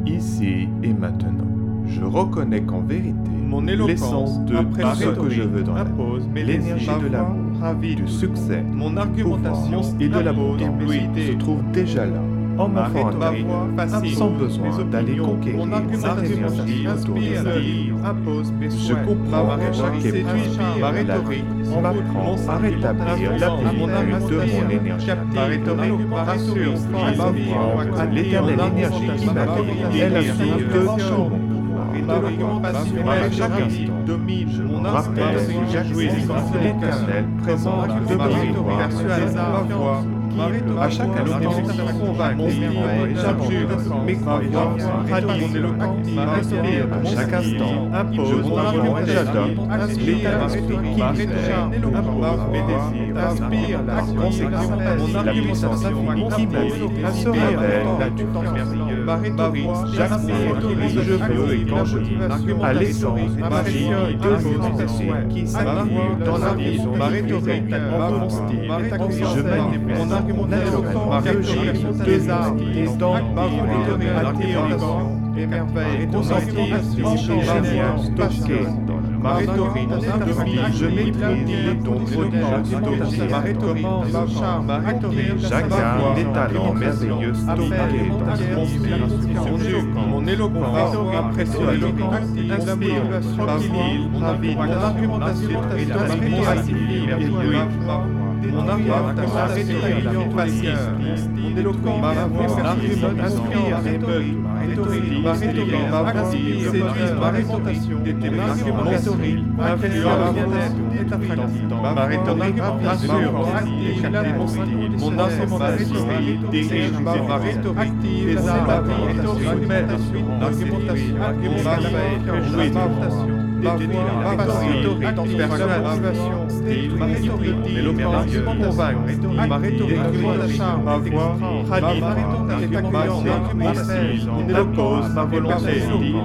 ici et maintenant. Je reconnais qu'en vérité, Mon éloquence, l'essence de après tout ce que rhétorique, je veux dans la vie, impose mes l'énergie désirs, de ma l'amour, voix ravide, du succès, mon du argumentation pouvoir et de impose l'abondance mes se idées. trouve déjà là, en Ma m'offrant un rhétorique, cadeau, ma voix sans fascine, besoin mes d'aller opinions, conquérir mon cette argumentation énergie autour de inspire moi. la vie, impose mes Je souhaits. comprends Ma que charité séduit ma la rhétorique, vie m'apprend à rétablir la plénitude de mon énergie. Ma rhétorique rassure, À l'éternelle énergie qui m'habite est la source de tout mon pouvoir. À chaque instant, domine je mon me rappelle que j'accueille l'éternel présent de ma voix. À chaque instant, mon vivant et j'abjure mes croyances, rallie à chaque instant, je comprends et j'adopte l'état d'esprit qui impose mes désirs, inspire la conséquence, la puissance infinie qui m'habite se révèle naturellement. J'aspire où je veux et quand je veux, à l'essence magie de l'humanité qui s'active dans la vie en mon style. Je manifeste naturellement que j'ai des armes, des dents, des émerveilles, consentir, génial, stocké dans ma rhétorique, je maîtrise les dons prodigieux, ma rhétorique, ma rhétorique, j'incarne les talents merveilleux stockés dans mon esprit. Mon éloquence impressionne, inspire, tranquille, ravit, mon argumentation est merveilleuse. Mon argumentation fasciste, mon éloquence, mon argument inspire, ma rhétorique, ma voix séduit, ma réputation, mon argument rhétorique influence, ma rhétorique rassure, éclater mon style, mon argumentation dirige ma rhétorique, des armes, mon argumentation, mon argumentation, ma rhétorique, personnalisation, style, ma rhétorique, l'éloquence, convaincre, ma rhétorique, ma voix, rallie, ma style, mon éloquence, ma volonté,